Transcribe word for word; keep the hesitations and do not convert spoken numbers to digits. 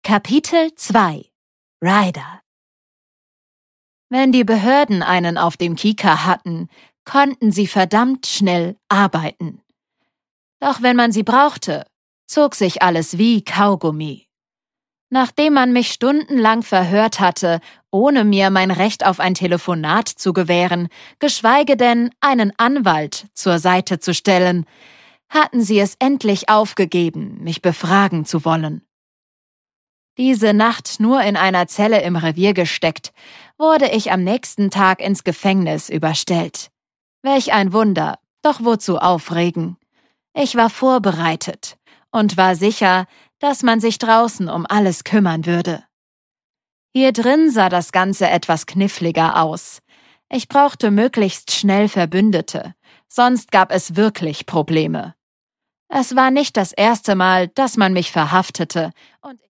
Kapitel zwei Ryder. Wenn die Behörden einen auf dem Kieker hatten, konnten sie verdammt schnell arbeiten. Doch wenn man sie brauchte, zog sich alles wie Kaugummi. Nachdem man mich stundenlang verhört hatte, ohne mir mein Recht auf ein Telefonat zu gewähren, geschweige denn einen Anwalt zur Seite zu stellen, hatten sie es endlich aufgegeben, mich befragen zu wollen. Diese Nacht nur in einer Zelle im Revier gesteckt, wurde ich am nächsten Tag ins Gefängnis überstellt. Welch ein Wunder, doch wozu aufregen? Ich war vorbereitet und war sicher, dass man sich draußen um alles kümmern würde. Hier drin sah das Ganze etwas kniffliger aus. Ich brauchte möglichst schnell Verbündete, sonst gab es wirklich Probleme. Es war nicht das erste Mal, dass man mich verhaftete, und